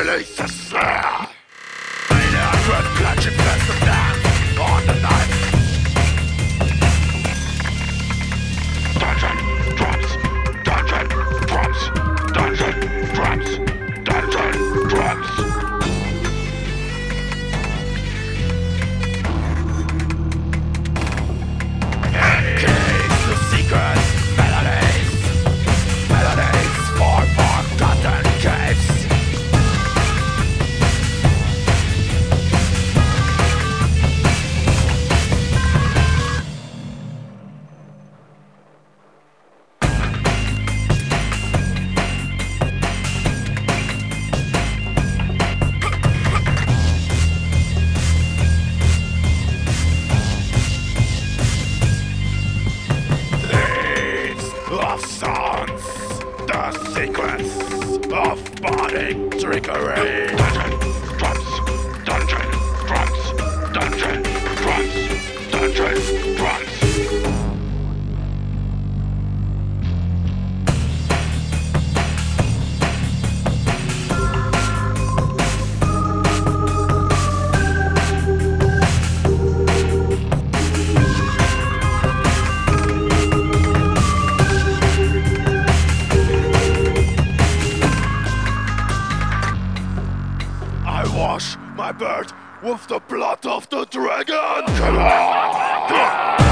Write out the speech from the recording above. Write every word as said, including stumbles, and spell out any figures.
Release the snare. Maniac with clutching fist of death on the knife. Dungeon drops, dungeon drops, dungeon drops, dungeon drops. Keys to secrets, melodies, melodies for forgotten caves. Of songs, the secrets of body trickery. Dungeon drops, dungeon drops, dungeon drops, dungeon drops. Wash my bird with the blood of the dragon. Come on!